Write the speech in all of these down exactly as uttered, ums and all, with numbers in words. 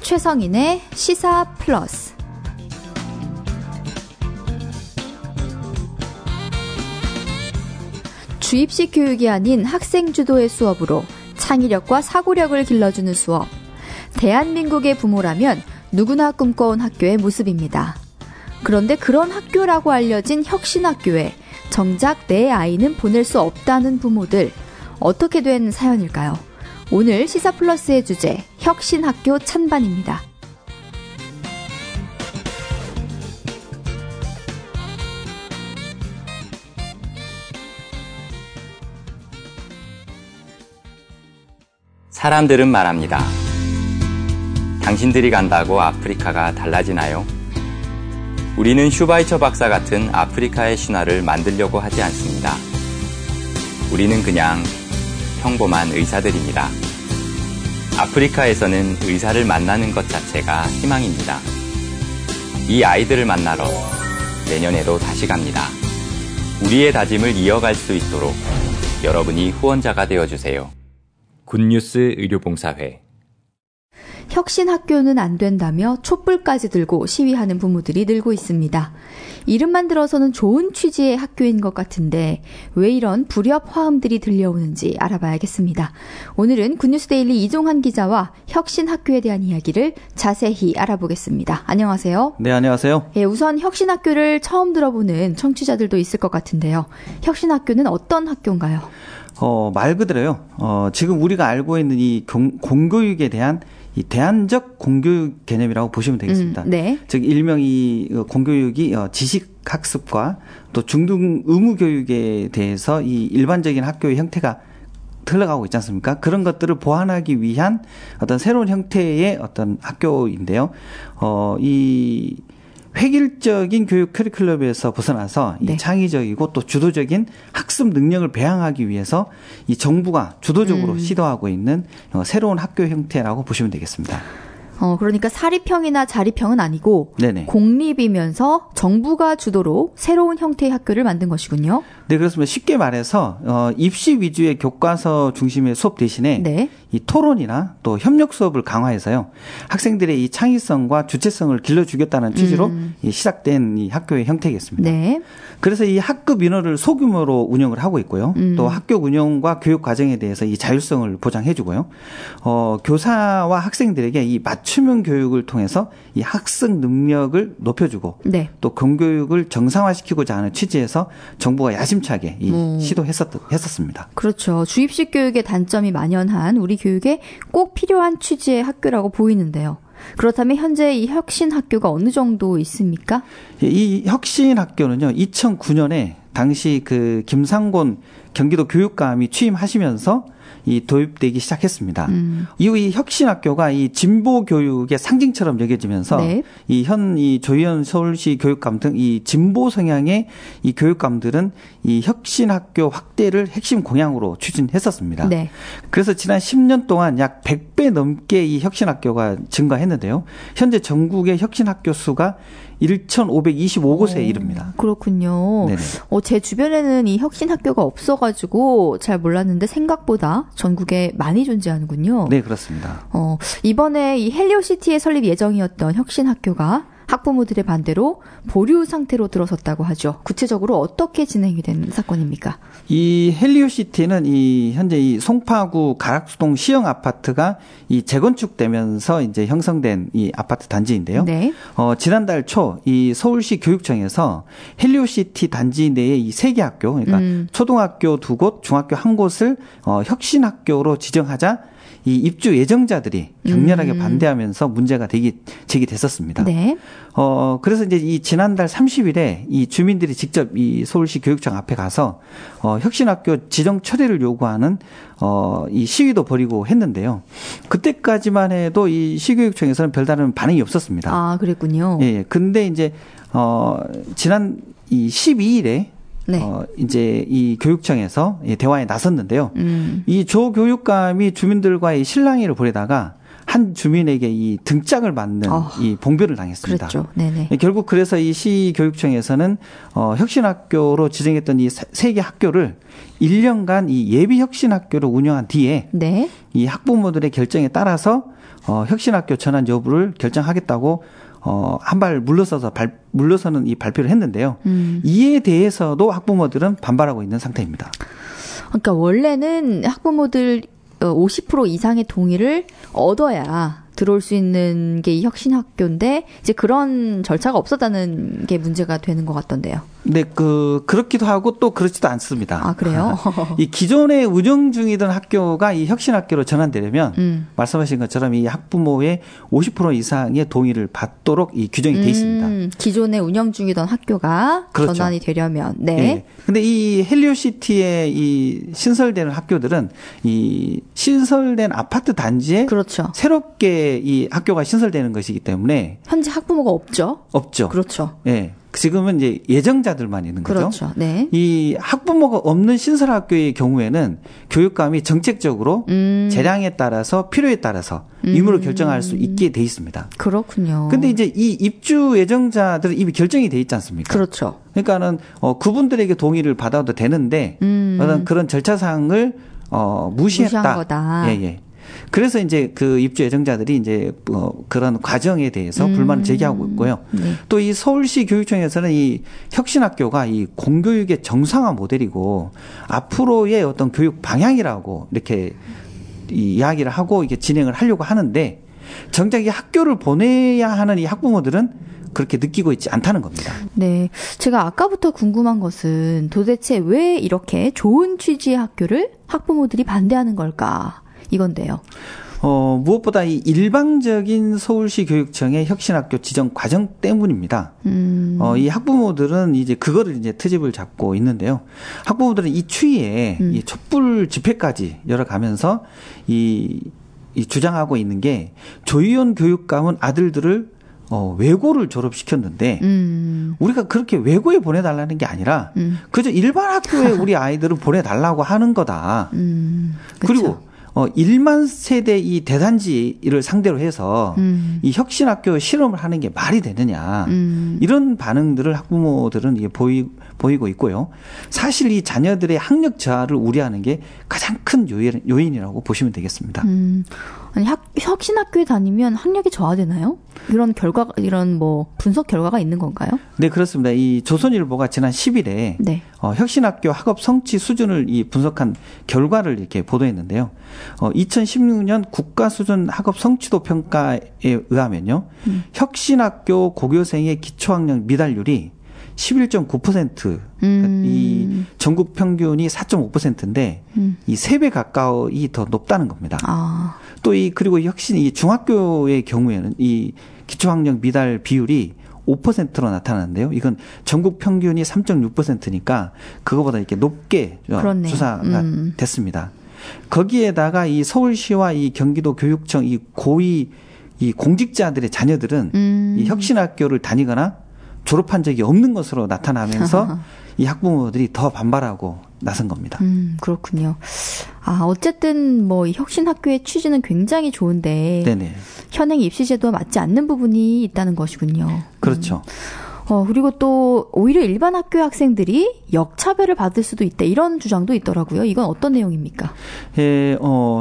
최성인의 시사 플러스. 주입식 교육이 아닌 학생 주도의 수업으로 창의력과 사고력을 길러주는 수업. 대한민국의 부모라면 누구나 꿈꿔온 학교의 모습입니다. 그런데 그런 학교라고 알려진 혁신학교에 정작 내 아이는 보낼 수 없다는 부모들, 어떻게 된 사연일까요? 오늘 시사플러스의 주제, 혁신학교 찬반입니다. 사람들은 말합니다. 당신들이 간다고 아프리카가 달라지나요? 우리는 슈바이처 박사 같은 아프리카의 신화를 만들려고 하지 않습니다. 우리는 그냥 평범한 의사들입니다. 아프리카에서는 의사를 만나는 것 자체가 희망입니다. 이 아이들을 만나러 내년에도 다시 갑니다. 우리의 다짐을 이어갈 수 있도록 여러분이 후원자가 되어주세요. 굿뉴스 의료봉사회. 혁신학교는 안 된다며 촛불까지 들고 시위하는 부모들이 늘고 있습니다. 이름만 들어서는 좋은 취지의 학교인 것 같은데 왜 이런 불협 화음들이 들려오는지 알아봐야겠습니다. 오늘은 굿뉴스 데일리 이종환 기자와 혁신학교에 대한 이야기를 자세히 알아보겠습니다. 안녕하세요. 네, 안녕하세요. 예, 우선 혁신학교를 처음 들어보는 청취자들도 있을 것 같은데요. 혁신학교는 어떤 학교인가요? 어, 말 그대로요. 어, 지금 우리가 알고 있는 이 공, 공교육에 대한 이 대안적 공교육 개념이라고 보시면 되겠습니다. 음, 네. 즉 일명 이 공교육이 지식 학습과 또 중등 의무 교육에 대해서 이 일반적인 학교의 형태가 흘러가고 있지 않습니까? 그런 것들을 보완하기 위한 어떤 새로운 형태의 어떤 학교인데요. 어, 이 획일적인 교육 커리큘럼에서 벗어나서 네. 이 창의적이고 또 주도적인 학습 능력을 배양하기 위해서 이 정부가 주도적으로 음. 시도하고 있는 새로운 학교 형태라고 보시면 되겠습니다. 어, 그러니까 사립형이나 자립형은 아니고 네네. 공립이면서 정부가 주도로 새로운 형태의 학교를 만든 것이군요. 네, 그렇습니다. 쉽게 말해서 어, 입시 위주의 교과서 중심의 수업 대신에 네. 이 토론이나 또 협력 수업을 강화해서요. 학생들의 이 창의성과 주체성을 길러주겠다는 취지로 음. 이 시작된 이 학교의 형태겠습니다. 네. 그래서 이 학급 인원을 소규모로 운영을 하고 있고요. 음. 또 학교 운영과 교육 과정에 대해서 이 자율성을 보장해주고요. 어, 교사와 학생들에게 이 맞춤형 교육을 통해서 이 학습 능력을 높여주고 네. 또 공교육을 정상화시키고자 하는 취지에서 정부가 야심차게 이 음. 시도했었습니다. 그렇죠. 주입식 교육의 단점이 만연한 우리 교육에 꼭 필요한 취지의 학교라고 보이는데요. 그렇다면 현재 이 혁신학교가 어느 정도 있습니까? 이 혁신학교는요, 이천구 년에 당시 그 김상곤 경기도 교육감이 취임하시면서 이 도입되기 시작했습니다. 음. 이후 이 혁신학교가 이 진보 교육의 상징처럼 여겨지면서 네. 이 현 이 조희연 서울시 교육감 등 이 진보 성향의 이 교육감들은 이 혁신학교 확대를 핵심 공약으로 추진했었습니다. 네. 그래서 지난 십 년 동안 약 백 배 넘게 이 혁신학교가 증가했는데요. 현재 전국의 혁신학교 수가 천오백이십오 곳에 오, 이릅니다. 그렇군요. 어, 제 주변에는 이 혁신학교가 없어가지고 잘 몰랐는데 생각보다 전국에 많이 존재하는군요. 네, 그렇습니다. 어, 이번에 이 헬리오시티의 설립 예정이었던 혁신학교가 학부모들의 반대로 보류 상태로 들어섰다고 하죠. 구체적으로 어떻게 진행이 된 사건입니까? 이 헬리오시티는 이 현재 이 송파구 가락수동 시형 아파트가 이 재건축되면서 이제 형성된 이 아파트 단지인데요. 네. 어, 지난달 초 이 서울시 교육청에서 헬리오시티 단지 내에 이 세 개 학교, 그러니까 음. 초등학교 두 곳, 중학교 한 곳을 어, 혁신학교로 지정하자 이 입주 예정자들이 격렬하게 음. 반대하면서 문제가 되기, 제기됐었습니다. 네. 어, 그래서 이제 이 지난달 삼십 일에 이 주민들이 직접 이 서울시 교육청 앞에 가서 어, 혁신학교 지정 철회를 요구하는 어, 이 시위도 벌이고 했는데요. 그때까지만 해도 이 시교육청에서는 별다른 반응이 없었습니다. 아, 그랬군요. 예. 근데 이제, 어, 지난 이 십이 일에 네. 어, 이제 이 교육청에서 대화에 나섰는데요. 음. 이 조 교육감이 주민들과의 실랑이를 벌이다가 한 주민에게 이 등짝을 맞는 어. 이 봉변을 당했습니다. 그렇죠. 네네. 결국 그래서 이 시교육청에서는 어, 혁신학교로 지정했던 이 세 개 학교를 일 년간 이 예비 혁신학교로 운영한 뒤에 네. 이 학부모들의 결정에 따라서 어, 혁신학교 전환 여부를 결정하겠다고 어, 한 발 물러서서 발, 물러서는 이 발표를 했는데요. 음. 이에 대해서도 학부모들은 반발하고 있는 상태입니다. 그러니까 원래는 학부모들 오십 퍼센트 이상의 동의를 얻어야 들어올 수 있는 게 이 혁신학교인데 이제 그런 절차가 없었다는 게 문제가 되는 것 같던데요. 네, 그 그렇기도 하고 또 그렇지도 않습니다. 아, 그래요? 이 기존에 운영 중이던 학교가 이 혁신학교로 전환되려면 음. 말씀하신 것처럼 이 학부모의 오십 퍼센트 이상의 동의를 받도록 이 규정이 돼 있습니다. 음, 기존에 운영 중이던 학교가 그렇죠. 전환이 되려면. 네. 네. 근데 이 헬리오시티에 이 신설되는 학교들은 이 신설된 아파트 단지에 그렇죠. 새롭게 이 학교가 신설되는 것이기 때문에 현재 학부모가 없죠. 없죠. 그렇죠. 네. 지금은 이제 예정자들만 있는 거죠. 그렇죠. 네. 이 학부모가 없는 신설학교의 경우에는 교육감이 정책적으로 음. 재량에 따라서 필요에 따라서 음. 의무를 결정할 수 있게 돼 있습니다. 그렇군요. 근데 이제 이 입주 예정자들은 이미 결정이 돼 있지 않습니까? 그렇죠. 그러니까는 어, 그분들에게 동의를 받아도 되는데 음. 어떤 그런 절차상을 어, 무시했다. 무시한 거다. 예, 예. 그래서 이제 그 입주 예정자들이 이제 어 그런 과정에 대해서 음. 불만을 제기하고 있고요. 네. 또 이 서울시 교육청에서는 이 혁신학교가 이 공교육의 정상화 모델이고 앞으로의 어떤 교육 방향이라고 이렇게 이 이야기를 하고 이게 진행을 하려고 하는데 정작 이 학교를 보내야 하는 이 학부모들은 그렇게 느끼고 있지 않다는 겁니다. 네. 제가 아까부터 궁금한 것은 도대체 왜 이렇게 좋은 취지의 학교를 학부모들이 반대하는 걸까? 이건데요. 어, 무엇보다 이 일방적인 서울시 교육청의 혁신학교 지정 과정 때문입니다. 음. 어, 이 학부모들은 이제 그거를 이제 트집을 잡고 있는데요. 학부모들은 이 추이에 음. 이 촛불 집회까지 열어가면서 이, 이 주장하고 있는 게 조희연 교육감은 아들들을 어, 외고를 졸업시켰는데, 음. 우리가 그렇게 외고에 보내달라는 게 아니라, 음. 그저 일반 학교에 우리 아이들을 보내달라고 하는 거다. 음. 그리고, 어, 일만 세대 이 대단지를 상대로 해서 음. 이 혁신학교 실험을 하는 게 말이 되느냐. 음. 이런 반응들을 학부모들은 이게 보이, 보이고 있고요. 사실 이 자녀들의 학력 저하를 우려하는 게 가장 큰 요인, 요인이라고 보시면 되겠습니다. 음. 아니, 학, 혁신학교에 다니면 학력이 저하되나요? 이런 결과, 이런 뭐 분석 결과가 있는 건가요? 네, 그렇습니다. 이 조선일보가 지난 십 일에 네. 어, 혁신학교 학업 성취 수준을 이 분석한 결과를 이렇게 보도했는데요. 어, 이천십육 년 국가 수준 학업 성취도 평가에 의하면요, 음. 혁신학교 고교생의 기초학력 미달률이 십일 점 구 퍼센트, 음. 이 전국 평균이 사 점 오 퍼센트인데 음. 이 세 배 가까이 더 높다는 겁니다. 아. 또 이 그리고 혁신 이 중학교의 경우에는 이 기초학력 미달 비율이 오 퍼센트로 나타나는데요. 이건 전국 평균이 삼 점 육 퍼센트니까 그거보다 이렇게 높게 그렇네요. 수사가 음. 됐습니다. 거기에다가 이 서울시와 이 경기도 교육청 이 고위 이 공직자들의 자녀들은 음. 이 혁신학교를 다니거나 졸업한 적이 없는 것으로 나타나면서 이 학부모들이 더 반발하고 나선 겁니다. 음, 그렇군요. 아, 어쨌든 뭐 혁신학교의 취지는 굉장히 좋은데 네네. 현행 입시제도와 맞지 않는 부분이 있다는 것이군요. 그렇죠. 음. 어, 그리고 또 오히려 일반 학교 학생들이 역차별을 받을 수도 있다. 이런 주장도 있더라고요. 이건 어떤 내용입니까? 예, 어,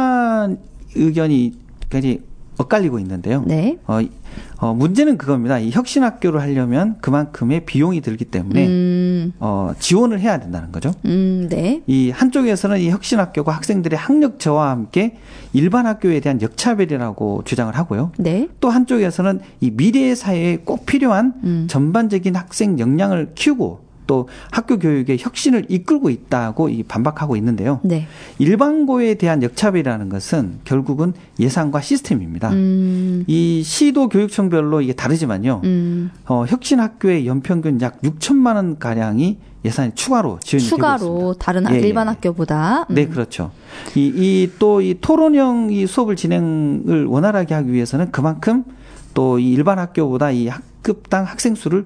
찬반 의견이 굉장히 엇갈리고 있는데요. 네. 어, 어, 문제는 그겁니다. 이 혁신학교를 하려면 그만큼의 비용이 들기 때문에 음. 어, 지원을 해야 된다는 거죠. 음, 네. 이 한쪽에서는 이 혁신학교가 학생들의 학력 저하와 함께 일반 학교에 대한 역차별이라고 주장을 하고요. 네. 또 한쪽에서는 이 미래의 사회에 꼭 필요한 음. 전반적인 학생 역량을 키우고 또 학교 교육의 혁신을 이끌고 있다고 이 반박하고 있는데요. 네. 일반고에 대한 역차별이라는 것은 결국은 예산과 시스템입니다. 음. 이 시도 교육청별로 이게 다르지만요. 음. 어, 혁신학교의 연평균 약 육천만 원 가량이 예산이 추가로 지원이 추가로 되고 있습니다. 다른 예, 일반 예. 학교보다. 음. 네, 그렇죠. 이, 이 또 이 토론형 이 수업을 진행을 원활하게 하기 위해서는 그만큼 또 이 일반 학교보다 이 학급당 학생 수를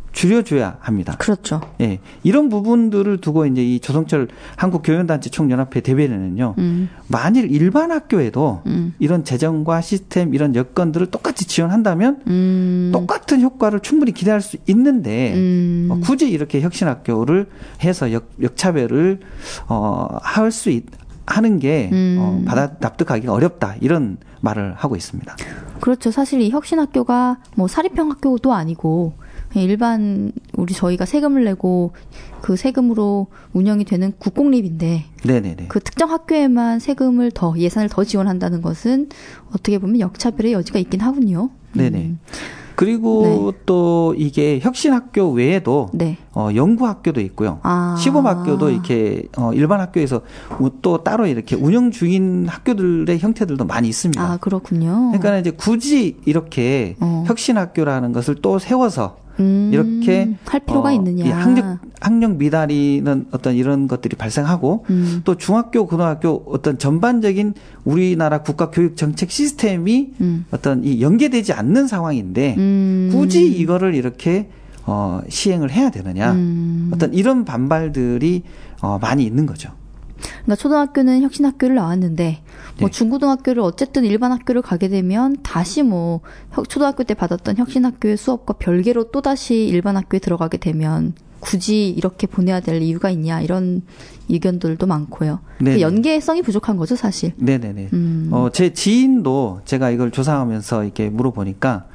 줄여줘야 합니다. 그렇죠. 예, 이런 부분들을 두고 이제 이 조성철 한국교연단체 총연합회 대변인은요, 음. 만일 일반 학교에도 음. 이런 재정과 시스템 이런 여건들을 똑같이 지원한다면 음. 똑같은 효과를 충분히 기대할 수 있는데 음. 어, 굳이 이렇게 혁신학교를 해서 역, 역차별을 어, 할 수 있. 하는 게 음. 어, 받아 납득하기가 어렵다 이런 말을 하고 있습니다. 그렇죠. 사실 이 혁신학교가 뭐 사립형 학교도 아니고 일반 우리 저희가 세금을 내고 그 세금으로 운영이 되는 국공립인데 네네네. 그 특정 학교에만 세금을 더 예산을 더 지원한다는 것은 어떻게 보면 역차별의 여지가 있긴 하군요. 네네. 음. 그리고 네. 또 이게 혁신학교 외에도 네. 어, 연구학교도 있고요. 아. 시범학교도 이렇게 어, 일반 학교에서 또 따로 이렇게 운영 중인 학교들의 형태들도 많이 있습니다. 아, 그렇군요. 그러니까 이제 굳이 이렇게 어. 혁신학교라는 것을 또 세워서 음, 이렇게 할 필요가 어, 있느냐. 학력, 학력 미달이는 어떤 이런 것들이 발생하고 음. 또 중학교, 고등학교 어떤 전반적인 우리나라 국가 교육 정책 시스템이 음. 어떤 이 연계되지 않는 상황인데 음. 굳이 이거를 이렇게 어, 시행을 해야 되느냐. 음. 어떤 이런 반발들이 어, 많이 있는 거죠. 그러니까 초등학교는 혁신학교를 나왔는데 뭐 네. 중고등학교를 어쨌든 일반 학교를 가게 되면 다시 뭐 초등학교 때 받았던 혁신학교의 수업과 별개로 또 다시 일반 학교에 들어가게 되면 굳이 이렇게 보내야 될 이유가 있냐 이런 의견들도 많고요. 연계성이 부족한 거죠, 사실. 네네네. 음. 어, 제 지인도 제가 이걸 조사하면서 이렇게 물어보니까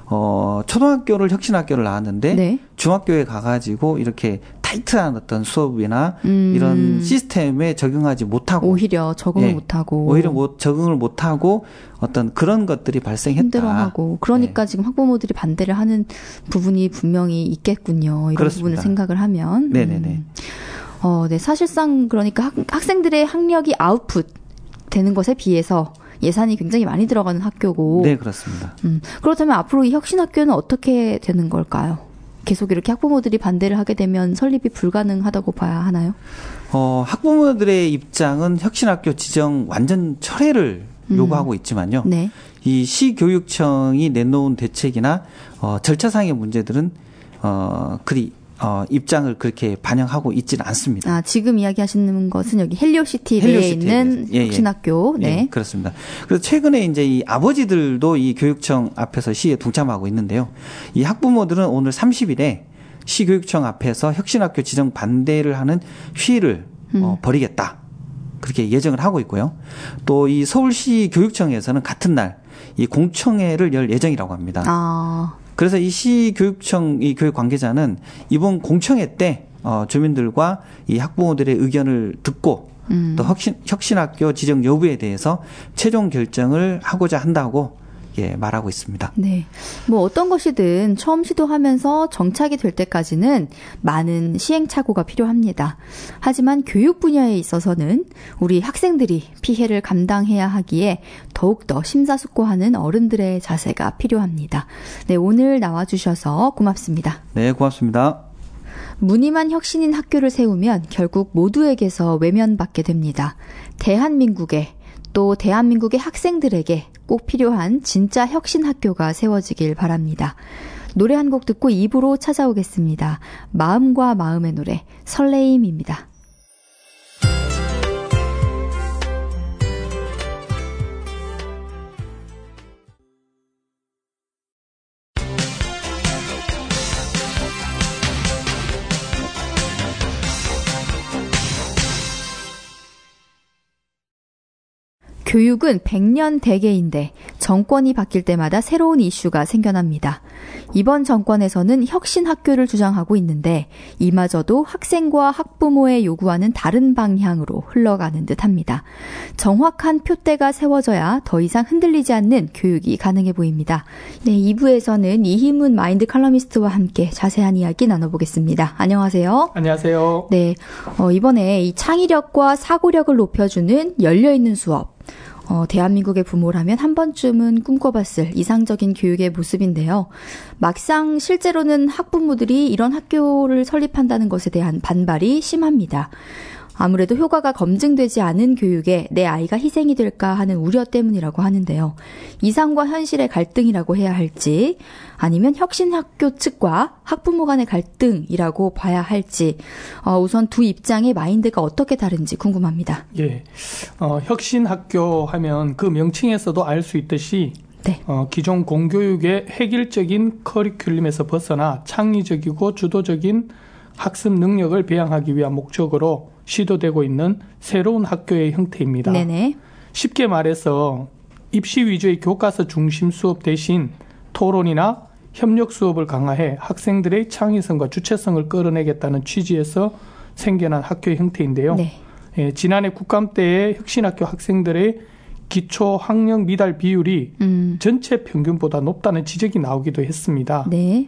어, 초등학교를 혁신학교를 나왔는데 네. 중학교에 가가지고 이렇게 타이트한 어떤 수업이나 음. 이런 시스템에 적용하지 못하고 오히려 적응을 예, 못하고 오히려 못 적응을 못하고 어떤 그런 것들이 발생했다. 힘들어하고 그러니까 네. 지금 학부모들이 반대를 하는 부분이 분명히 있겠군요. 이런 그렇습니다. 부분을 생각을 하면. 네네네. 음. 어, 네 사실상 그러니까 학, 학생들의 학력이 아웃풋 되는 것에 비해서 예산이 굉장히 많이 들어가는 학교고. 네, 그렇습니다. 음, 그렇다면 앞으로 이 혁신학교는 어떻게 되는 걸까요? 계속 이렇게 학부모들이 반대를 하게 되면 설립이 불가능하다고 봐야 하나요? 어, 학부모들의 입장은 혁신학교 지정 완전 철회를 음. 요구하고 있지만요. 네. 이 시교육청이 내놓은 대책이나 어, 절차상의 문제들은 어, 그리 어, 입장을 그렇게 반영하고 있지는 않습니다. 아, 지금 이야기하시는 것은 여기 헬리오시티 내에 있는 예, 혁신학교. 예. 네. 예, 그렇습니다. 그래서 최근에 이제 이 아버지들도 이 교육청 앞에서 시위에 동참하고 있는데요. 이 학부모들은 오늘 삼십 일에 시교육청 앞에서 혁신학교 지정 반대를 하는 시위를 음. 어, 벌이겠다. 그렇게 예정을 하고 있고요. 또 이 서울시 교육청에서는 같은 날 이 공청회를 열 예정이라고 합니다. 아. 그래서 이 시교육청 이 교육 관계자는 이번 공청회 때 어, 주민들과 이 학부모들의 의견을 듣고 음. 또 혁신, 혁신학교 지정 여부에 대해서 최종 결정을 하고자 한다고 예, 말하고 있습니다. 네. 뭐 어떤 것이든 처음 시도하면서 정착이 될 때까지는 많은 시행착오가 필요합니다. 하지만 교육 분야에 있어서는 우리 학생들이 피해를 감당해야 하기에 더욱더 심사숙고하는 어른들의 자세가 필요합니다. 네, 오늘 나와주셔서 고맙습니다. 네, 고맙습니다. 무늬만 혁신인 학교를 세우면 결국 모두에게서 외면받게 됩니다. 대한민국에 또 대한민국의 학생들에게 꼭 필요한 진짜 혁신 학교가 세워지길 바랍니다. 노래 한 곡 듣고 이 부로 찾아오겠습니다. 마음과 마음의 노래, 설레임입니다. 교육은 백년 대계인데 정권이 바뀔 때마다 새로운 이슈가 생겨납니다. 이번 정권에서는 혁신 학교를 주장하고 있는데 이마저도 학생과 학부모의 요구와는 다른 방향으로 흘러가는 듯합니다. 정확한 표대가 세워져야 더 이상 흔들리지 않는 교육이 가능해 보입니다. 네, 이 부에서는 이희문 마인드 칼럼니스트와 함께 자세한 이야기 나눠보겠습니다. 안녕하세요. 안녕하세요. 네, 어, 이번에 이 창의력과 사고력을 높여주는 열려있는 수업. 어, 대한민국의 부모라면 한 번쯤은 꿈꿔봤을 이상적인 교육의 모습인데요. 막상 실제로는 학부모들이 이런 학교를 설립한다는 것에 대한 반발이 심합니다. 아무래도 효과가 검증되지 않은 교육에 내 아이가 희생이 될까 하는 우려 때문이라고 하는데요. 이상과 현실의 갈등이라고 해야 할지 아니면 혁신학교 측과 학부모 간의 갈등이라고 봐야 할지 어, 우선 두 입장의 마인드가 어떻게 다른지 궁금합니다. 예, 어, 혁신학교 하면 그 명칭에서도 알 수 있듯이 네. 어, 기존 공교육의 획일적인 커리큘럼에서 벗어나 창의적이고 주도적인 학습 능력을 배양하기 위한 목적으로 시도되고 있는 새로운 학교의 형태입니다. 네네. 쉽게 말해서 입시 위주의 교과서 중심 수업 대신 토론이나 협력 수업을 강화해 학생들의 창의성과 주체성을 끌어내겠다는 취지에서 생겨난 학교의 형태인데요. 네. 예, 지난해 국감 때의 혁신학교 학생들의 기초 학력 미달 비율이 음. 전체 평균보다 높다는 지적이 나오기도 했습니다. 네.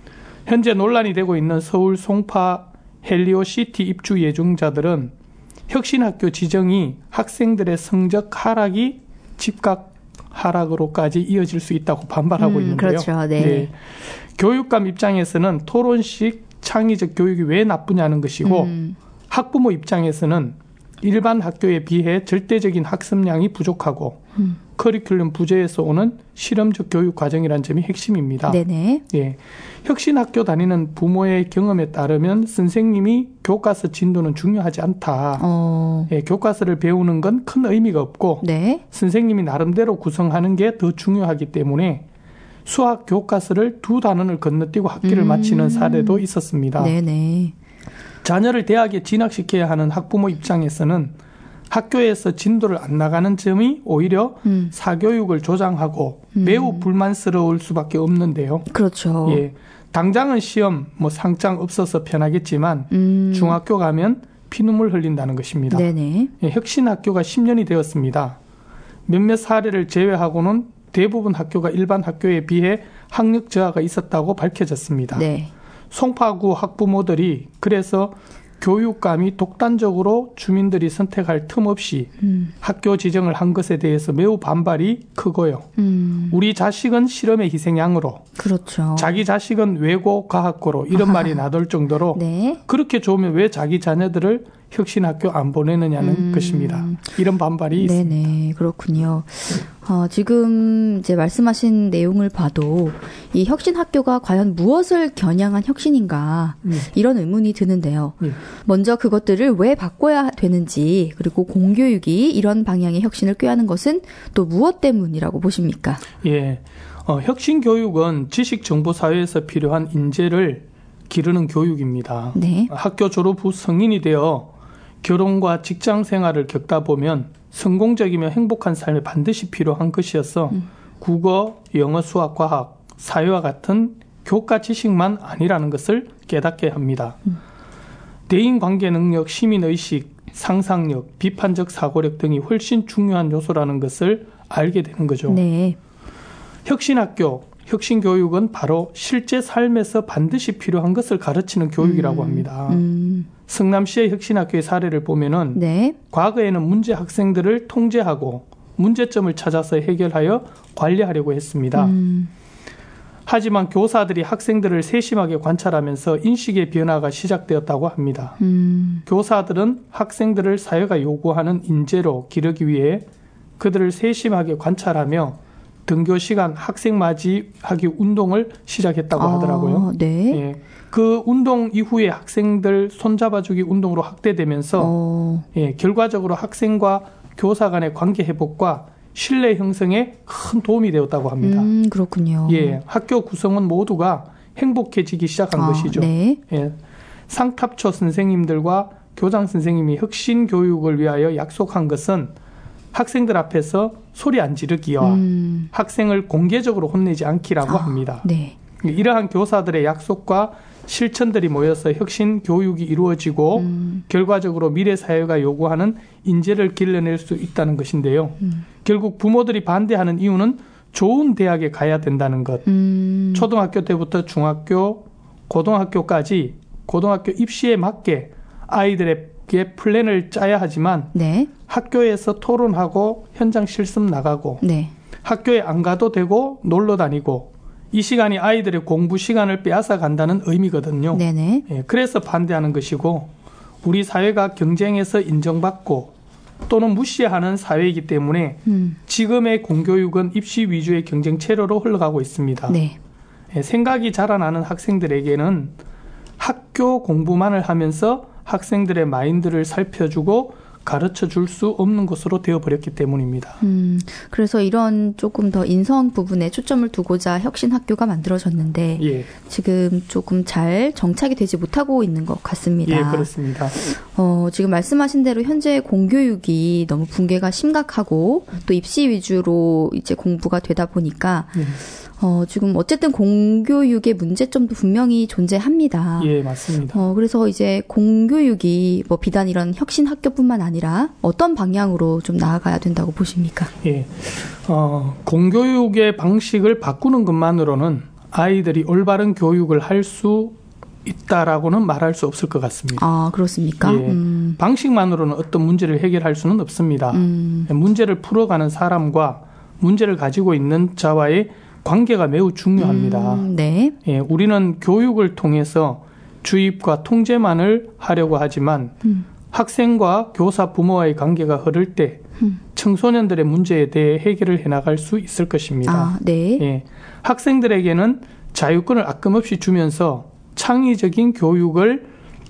현재 논란이 되고 있는 서울 송파 헬리오시티 입주 예정자들은 혁신학교 지정이 학생들의 성적 하락이 집값 하락으로까지 이어질 수 있다고 반발하고 음, 있는데요. 그렇죠. 네. 네. 교육감 입장에서는 토론식 창의적 교육이 왜 나쁘냐는 것이고 음. 학부모 입장에서는 일반 학교에 비해 절대적인 학습량이 부족하고 음. 커리큘럼 부재에서 오는 실험적 교육 과정이라는 점이 핵심입니다. 네네. 예, 혁신학교 다니는 부모의 경험에 따르면 선생님이 교과서 진도는 중요하지 않다. 어. 예, 교과서를 배우는 건 큰 의미가 없고 네. 선생님이 나름대로 구성하는 게 더 중요하기 때문에 수학 교과서를 두 단원을 건너뛰고 학기를 음. 마치는 사례도 있었습니다. 네네. 자녀를 대학에 진학시켜야 하는 학부모 입장에서는 학교에서 진도를 안 나가는 점이 오히려 음. 사교육을 조장하고 음. 매우 불만스러울 수밖에 없는데요. 그렇죠. 예, 당장은 시험, 뭐 상장 없어서 편하겠지만 음. 중학교 가면 피눈물 흘린다는 것입니다. 네네. 예, 혁신학교가 십 년이 되었습니다. 몇몇 사례를 제외하고는 대부분 학교가 일반 학교에 비해 학력 저하가 있었다고 밝혀졌습니다. 네. 송파구 학부모들이 그래서 교육감이 독단적으로 주민들이 선택할 틈 없이 음. 학교 지정을 한 것에 대해서 매우 반발이 크고요. 음. 우리 자식은 실험의 희생양으로 그렇죠. 자기 자식은 외고 과학고로 이런 말이 나돌 정도로 네. 그렇게 좋으면 왜 자기 자녀들을 혁신학교 안 보내느냐는 음. 것입니다. 이런 반발이 네네, 있습니다. 네네, 그렇군요. 어, 지금 이제 말씀하신 내용을 봐도 이 혁신학교가 과연 무엇을 겨냥한 혁신인가 네. 이런 의문이 드는데요. 네. 먼저 그것들을 왜 바꿔야 되는지 그리고 공교육이 이런 방향의 혁신을 꾀하는 것은 또 무엇 때문이라고 보십니까? 예, 어, 혁신교육은 지식정보사회에서 필요한 인재를 기르는 교육입니다. 네. 학교 졸업 후 성인이 되어 결혼과 직장 생활을 겪다 보면 성공적이며 행복한 삶에 반드시 필요한 것이어서 음. 국어, 영어, 수학, 과학, 사회와 같은 교과 지식만 아니라는 것을 깨닫게 합니다. 음. 대인관계 능력, 시민의식, 상상력, 비판적 사고력 등이 훨씬 중요한 요소라는 것을 알게 되는 거죠. 네. 혁신학교, 혁신교육은 바로 실제 삶에서 반드시 필요한 것을 가르치는 교육이라고 음. 합니다. 음. 성남시의 혁신학교의 사례를 보면은 네. 과거에는 문제 학생들을 통제하고 문제점을 찾아서 해결하여 관리하려고 했습니다. 음. 하지만 교사들이 학생들을 세심하게 관찰하면서 인식의 변화가 시작되었다고 합니다. 음. 교사들은 학생들을 사회가 요구하는 인재로 기르기 위해 그들을 세심하게 관찰하며 등교 시간 학생 맞이하기 운동을 시작했다고 아, 하더라고요. 네. 예. 그 운동 이후에 학생들 손잡아주기 운동으로 확대되면서 어. 예, 결과적으로 학생과 교사 간의 관계 회복과 신뢰 형성에 큰 도움이 되었다고 합니다. 음, 그렇군요. 예, 학교 구성원 모두가 행복해지기 시작한 아, 것이죠. 네. 예, 상탑초 선생님들과 교장 선생님이 혁신 교육을 위하여 약속한 것은 학생들 앞에서 소리 안 지르기와 음. 학생을 공개적으로 혼내지 않기라고 아, 합니다. 네. 이러한 교사들의 약속과 실천들이 모여서 혁신 교육이 이루어지고 음. 결과적으로 미래 사회가 요구하는 인재를 길러낼 수 있다는 것인데요. 음. 결국 부모들이 반대하는 이유는 좋은 대학에 가야 된다는 것. 음. 초등학교 때부터 중학교, 고등학교까지 고등학교 입시에 맞게 아이들에게 플랜을 짜야 하지만 네. 학교에서 토론하고 현장 실습 나가고 네. 학교에 안 가도 되고 놀러 다니고 이 시간이 아이들의 공부 시간을 빼앗아 간다는 의미거든요. 네네. 예, 그래서 반대하는 것이고 우리 사회가 경쟁에서 인정받고 또는 무시하는 사회이기 때문에 음. 지금의 공교육은 입시 위주의 경쟁 체로로 흘러가고 있습니다. 네. 예, 생각이 자라나는 학생들에게는 학교 공부만을 하면서 학생들의 마인드를 살펴주고 가르쳐 줄 수 없는 것으로 되어버렸기 때문입니다. 음, 그래서 이런 조금 더 인성 부분에 초점을 두고자 혁신학교가 만들어졌는데 예. 지금 조금 잘 정착이 되지 못하고 있는 것 같습니다. 예, 그렇습니다. 어, 지금 말씀하신 대로 현재 공교육이 너무 붕괴가 심각하고 또 입시 위주로 이제 공부가 되다 보니까 예. 어, 지금 어쨌든 공교육의 문제점도 분명히 존재합니다. 예, 맞습니다. 어, 그래서 이제 공교육이 뭐 비단 이런 혁신 학교뿐만 아니라 어떤 방향으로 좀 나아가야 된다고 보십니까? 예, 어, 공교육의 방식을 바꾸는 것만으로는 아이들이 올바른 교육을 할 수 있다라고는 말할 수 없을 것 같습니다. 아, 그렇습니까? 예, 음. 방식만으로는 어떤 문제를 해결할 수는 없습니다. 음. 문제를 풀어가는 사람과 문제를 가지고 있는 자와의 관계가 매우 중요합니다. 음, 네. 예, 우리는 교육을 통해서 주입과 통제만을 하려고 하지만 음. 학생과 교사, 부모와의 관계가 흐를 때 음. 청소년들의 문제에 대해 해결을 해나갈 수 있을 것입니다. 아, 네. 예, 학생들에게는 자유권을 아낌없이 주면서 창의적인 교육을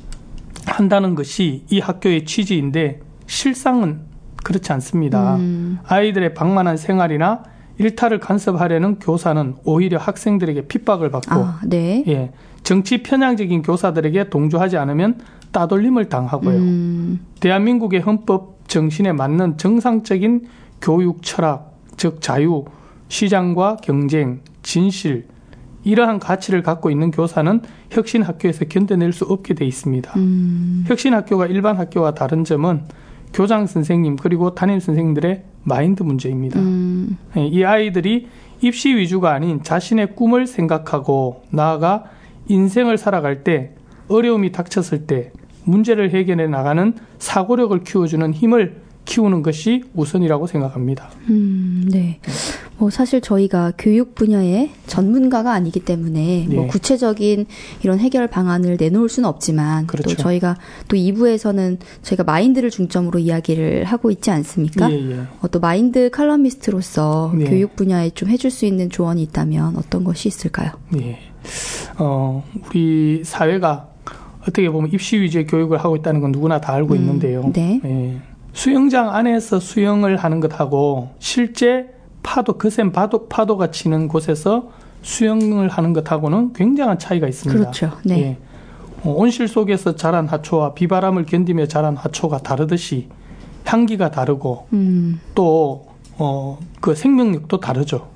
한다는 것이 이 학교의 취지인데 실상은 그렇지 않습니다. 음. 아이들의 방만한 생활이나 일탈을 간섭하려는 교사는 오히려 학생들에게 핍박을 받고 아, 네. 예, 정치 편향적인 교사들에게 동조하지 않으면 따돌림을 당하고요. 음. 대한민국의 헌법 정신에 맞는 정상적인 교육 철학, 즉 자유, 시장과 경쟁, 진실 이러한 가치를 갖고 있는 교사는 혁신학교에서 견뎌낼 수 없게 돼 있습니다. 음. 혁신학교가 일반 학교와 다른 점은 교장 선생님 그리고 담임 선생님들의 마인드 문제입니다. 음. 이 아이들이 입시 위주가 아닌 자신의 꿈을 생각하고 나아가 인생을 살아갈 때 어려움이 닥쳤을 때 문제를 해결해 나가는 사고력을 키워주는 힘을 키우는 것이 우선이라고 생각합니다. 음, 네. 뭐 사실 저희가 교육 분야의 전문가가 아니기 때문에 네. 뭐 구체적인 이런 해결 방안을 내놓을 수는 없지만 그렇죠. 또 저희가 또 이 부에서는 저희가 마인드를 중점으로 이야기를 하고 있지 않습니까? 예, 예. 어, 또 마인드 칼럼니스트로서 네. 교육 분야에 좀 해줄 수 있는 조언이 있다면 어떤 것이 있을까요? 네. 어, 우리 사회가 어떻게 보면 입시 위주의 교육을 하고 있다는 건 누구나 다 알고 음, 있는데요. 네. 예. 수영장 안에서 수영을 하는 것하고 실제 파도, 거센 파도, 파도가 치는 곳에서 수영을 하는 것하고는 굉장한 차이가 있습니다. 그렇죠. 네. 예. 어, 온실 속에서 자란 하초와 비바람을 견디며 자란 하초가 다르듯이 향기가 다르고 음. 또 어, 그 생명력도 다르죠.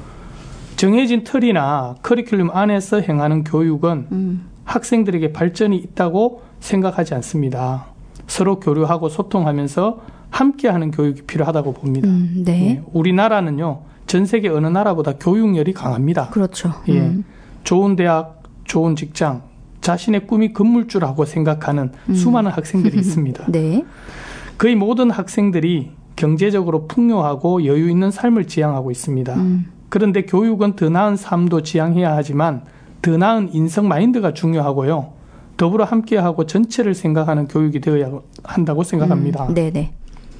정해진 틀이나 커리큘럼 안에서 행하는 교육은 음. 학생들에게 발전이 있다고 생각하지 않습니다. 서로 교류하고 소통하면서 함께하는 교육이 필요하다고 봅니다. 음, 네. 예, 우리나라는요, 전 세계 어느 나라보다 교육열이 강합니다. 그렇죠. 예, 음. 좋은 대학, 좋은 직장, 자신의 꿈이 건물주라고 생각하는 음. 수많은 학생들이 있습니다. 네. 거의 모든 학생들이 경제적으로 풍요하고 여유 있는 삶을 지향하고 있습니다. 음. 그런데 교육은 더 나은 삶도 지향해야 하지만 더 나은 인성 마인드가 중요하고요. 더불어 함께하고 전체를 생각하는 교육이 되어야 한다고 생각합니다. 음, 네네.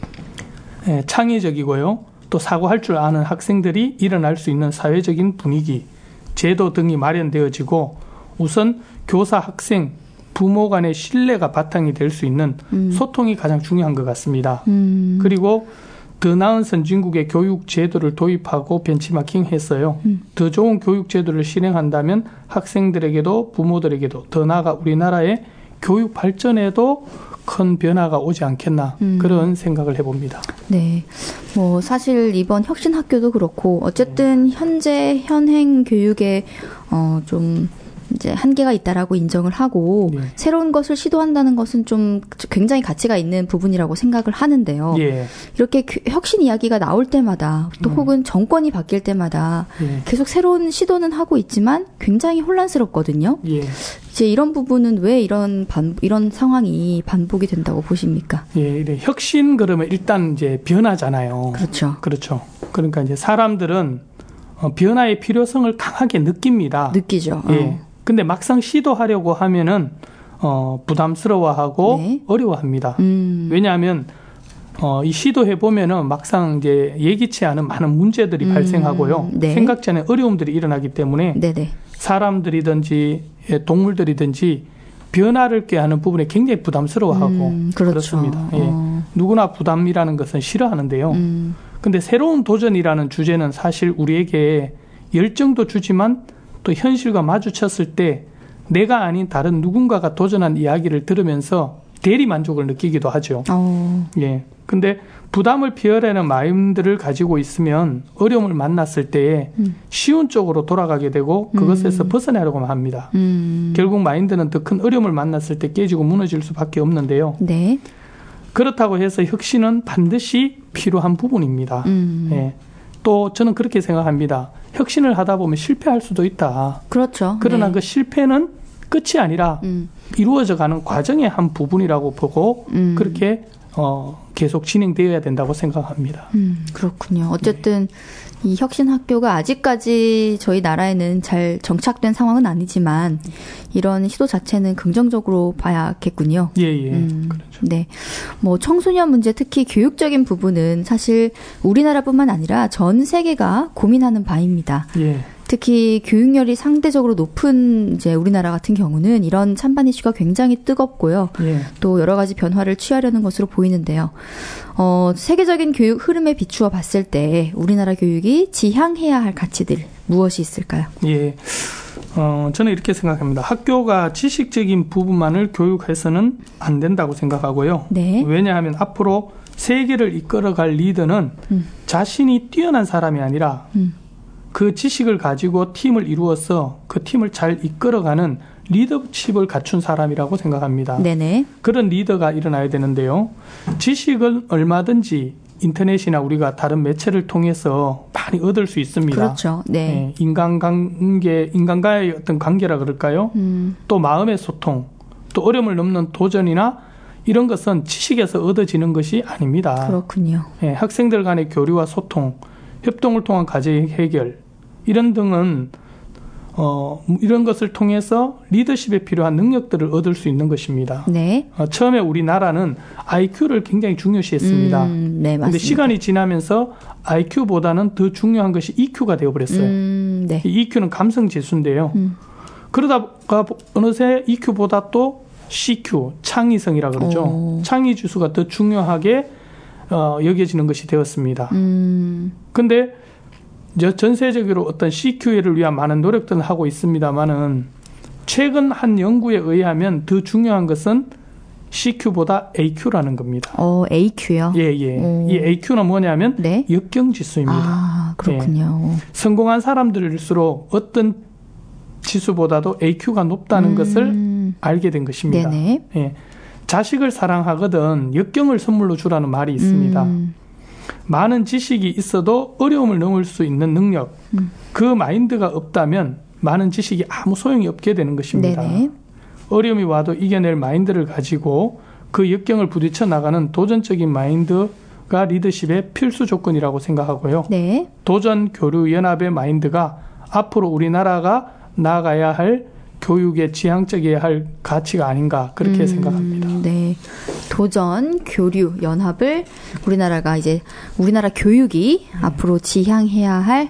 예, 창의적이고요. 또 사고할 줄 아는 학생들이 일어날 수 있는 사회적인 분위기, 제도 등이 마련되어지고 우선 교사, 학생, 부모 간의 신뢰가 바탕이 될 수 있는 음. 소통이 가장 중요한 것 같습니다. 음. 그리고 더 나은 선진국의 교육 제도를 도입하고 벤치마킹했어요. 음. 더 좋은 교육 제도를 실행한다면 학생들에게도 부모들에게도 더 나아가 우리나라의 교육 발전에도 큰 변화가 오지 않겠나 음. 그런 생각을 해봅니다. 네, 뭐 사실 이번 혁신학교도 그렇고 어쨌든 네. 현재 현행 교육에 어, 좀 이제 한계가 있다라고 인정을 하고 네. 새로운 것을 시도한다는 것은 좀 굉장히 가치가 있는 부분이라고 생각을 하는데요. 예. 이렇게 혁신 이야기가 나올 때마다 또 음. 혹은 정권이 바뀔 때마다 예. 계속 새로운 시도는 하고 있지만 굉장히 혼란스럽거든요. 예. 이제 이런 부분은 왜 이런 반, 이런 상황이 반복이 된다고 보십니까? 예, 네. 혁신 그러면 일단 이제 변화잖아요. 그렇죠. 그렇죠. 그러니까 이제 사람들은 어, 변화의 필요성을 강하게 느낍니다. 느끼죠. 예. 어. 근데 막상 시도하려고 하면은 어, 부담스러워하고 네. 어려워합니다. 음. 왜냐하면 어, 이 시도해 보면은 막상 이제 예기치 않은 많은 문제들이 음. 발생하고요. 네. 생각지 않은 어려움들이 일어나기 때문에 네네. 사람들이든지 동물들이든지 변화를 꾀하는 부분에 굉장히 부담스러워하고 음, 그렇죠. 그렇습니다. 예. 어. 누구나 부담이라는 것은 싫어하는데요. 음. 근데 새로운 도전이라는 주제는 사실 우리에게 열정도 주지만 또 현실과 마주쳤을 때 내가 아닌 다른 누군가가 도전한 이야기를 들으면서 대리 만족을 느끼기도 하죠. 오. 예. 근데 부담을 피하려는 마음들을 가지고 있으면 어려움을 만났을 때에 음. 쉬운 쪽으로 돌아가게 되고 그것에서 음. 벗어나려고만 합니다. 음. 결국 마인드는 더 큰 어려움을 만났을 때 깨지고 무너질 수밖에 없는데요. 네. 그렇다고 해서 혁신은 반드시 필요한 부분입니다. 음. 예. 또 저는 그렇게 생각합니다. 혁신을 하다 보면 실패할 수도 있다. 그렇죠. 그러나 네. 그 실패는 끝이 아니라 음. 이루어져가는 과정의 한 부분이라고 보고 음. 그렇게 어, 계속 진행되어야 된다고 생각합니다. 음, 그렇군요. 어쨌든 네. 이 혁신학교가 아직까지 저희 나라에는 잘 정착된 상황은 아니지만 이런 시도 자체는 긍정적으로 봐야겠군요. 예, 예. 음, 그렇죠. 네. 뭐 청소년 문제, 특히 교육적인 부분은 사실 우리나라뿐만 아니라 전 세계가 고민하는 바입니다. 예. 특히 교육열이 상대적으로 높은 이제 우리나라 같은 경우는 이런 찬반 이슈가 굉장히 뜨겁고요. 예. 또 여러 가지 변화를 취하려는 것으로 보이는데요. 어, 세계적인 교육 흐름에 비추어 봤을 때 우리나라 교육이 지향해야 할 가치들 무엇이 있을까요? 예. 어, 저는 이렇게 생각합니다. 학교가 지식적인 부분만을 교육해서는 안 된다고 생각하고요. 네. 왜냐하면 앞으로 세계를 이끌어갈 리더는 음. 자신이 뛰어난 사람이 아니라 음. 그 지식을 가지고 팀을 이루어서 그 팀을 잘 이끌어가는 리더십을 갖춘 사람이라고 생각합니다. 네네. 그런 리더가 일어나야 되는데요. 지식은 얼마든지 인터넷이나 우리가 다른 매체를 통해서 많이 얻을 수 있습니다. 그렇죠. 네. 네. 인간관계, 인간과의 어떤 관계라 그럴까요? 음. 또 마음의 소통, 또 어려움을 넘는 도전이나 이런 것은 지식에서 얻어지는 것이 아닙니다. 그렇군요. 네. 학생들 간의 교류와 소통, 협동을 통한 과제 해결 이런 등은 어, 이런 것을 통해서 리더십에 필요한 능력들을 얻을 수 있는 것입니다. 네. 어, 처음에 우리나라는 아이큐를 굉장히 중요시했습니다. 음, 네, 맞습니다. 근데 시간이 지나면서 아이큐보다는 더 중요한 것이 이큐가 되어버렸어요. 음, 네. 이 이큐는 감성 지수인데요. 음. 그러다가 어느새 이큐보다 또 씨큐, 창의성이라 그러죠. 오. 창의 지수가 더 중요하게 어, 여겨지는 것이 되었습니다. 음. 근데 전세적으로 어떤 씨큐를 위한 많은 노력들을 하고 있습니다만은 최근 한 연구에 의하면 더 중요한 것은 씨큐보다 에이큐라는 겁니다. 어, 에이큐요? 예, 예. 오. 이 에이큐는 뭐냐면 네? 역경 지수입니다. 아, 그렇군요. 예. 성공한 사람들일수록 어떤 지수보다도 에이큐가 높다는 음. 것을 알게 된 것입니다. 네네. 예. 자식을 사랑하거든 역경을 선물로 주라는 말이 있습니다. 음. 많은 지식이 있어도 어려움을 넘을 수 있는 능력, 음. 그 마인드가 없다면 많은 지식이 아무 소용이 없게 되는 것입니다. 네네. 어려움이 와도 이겨낼 마인드를 가지고 그 역경을 부딪혀 나가는 도전적인 마인드가 리더십의 필수 조건이라고 생각하고요. 네. 도전, 교류, 연합의 마인드가 앞으로 우리나라가 나아가야 할 교육의 지향적이어야 할 가치가 아닌가 그렇게 음, 생각합니다. 네, 도전, 교류, 연합을 우리나라가 이제 우리나라 교육이 네. 앞으로 지향해야 할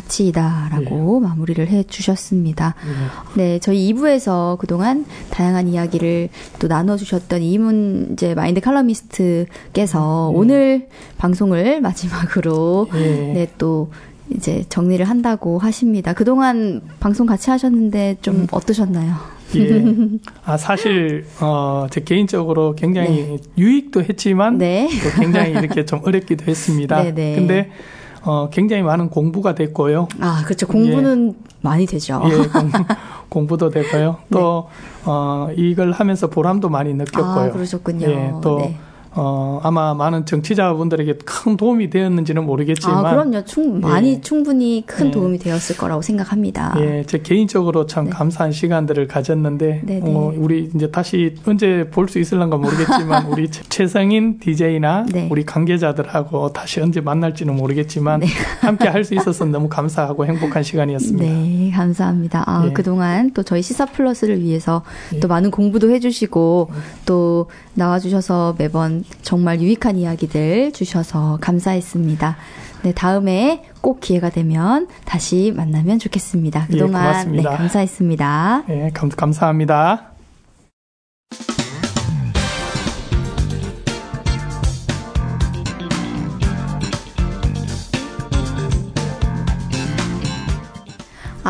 가치이다라고 네. 마무리를 해주셨습니다. 네. 네, 저희 이 부에서 그동안 다양한 이야기를 또 나눠주셨던 이문재 마인드 칼럼니스트께서 네. 오늘 방송을 마지막으로 네, 네 또 이제 정리를 한다고 하십니다. 그동안 방송 같이 하셨는데 좀 음. 어떠셨나요? 예. 아, 사실, 어, 제 개인적으로 굉장히 네. 유익도 했지만, 네. 또 굉장히 이렇게 좀 어렵기도 했습니다. 네네. 근데, 어, 굉장히 많은 공부가 됐고요. 아, 그렇죠. 공부는 예. 많이 되죠. 예, 공부, 공부도 되고요. 또, 네. 어, 이걸 하면서 보람도 많이 느꼈고요. 아, 그러셨군요. 예, 또, 네. 어, 아마 많은 정치자분들에게 큰 도움이 되었는지는 모르겠지만. 아, 그럼요. 충, 많이 예. 충분히 큰 예. 도움이 되었을 거라고 생각합니다. 예, 제 개인적으로 참 네. 감사한 시간들을 가졌는데, 어, 우리 이제 다시 언제 볼 수 있을런가 모르겠지만, 우리 최성인 디제이나 네. 우리 관계자들하고 다시 언제 만날지는 모르겠지만, 네. 함께 할 수 있어서 너무 감사하고 행복한 시간이었습니다. 네, 감사합니다. 아, 예. 그동안 또 저희 시사 플러스를 위해서 예. 또 많은 공부도 해주시고, 또 나와주셔서 매번 정말 유익한 이야기들 주셔서 감사했습니다. 네, 다음에 꼭 기회가 되면 다시 만나면 좋겠습니다. 그동안 예, 네, 감사했습니다. 네, 감, 감사합니다.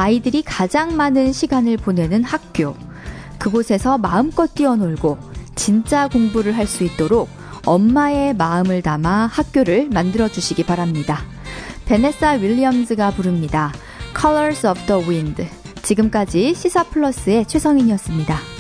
아이들이 가장 많은 시간을 보내는 학교. 그곳에서 마음껏 뛰어놀고 진짜 공부를 할 수 있도록 엄마의 마음을 담아 학교를 만들어주시기 바랍니다. 베네사 윌리엄즈가 부릅니다. Colors of the Wind. 지금까지 시사 플러스의 최성인이었습니다.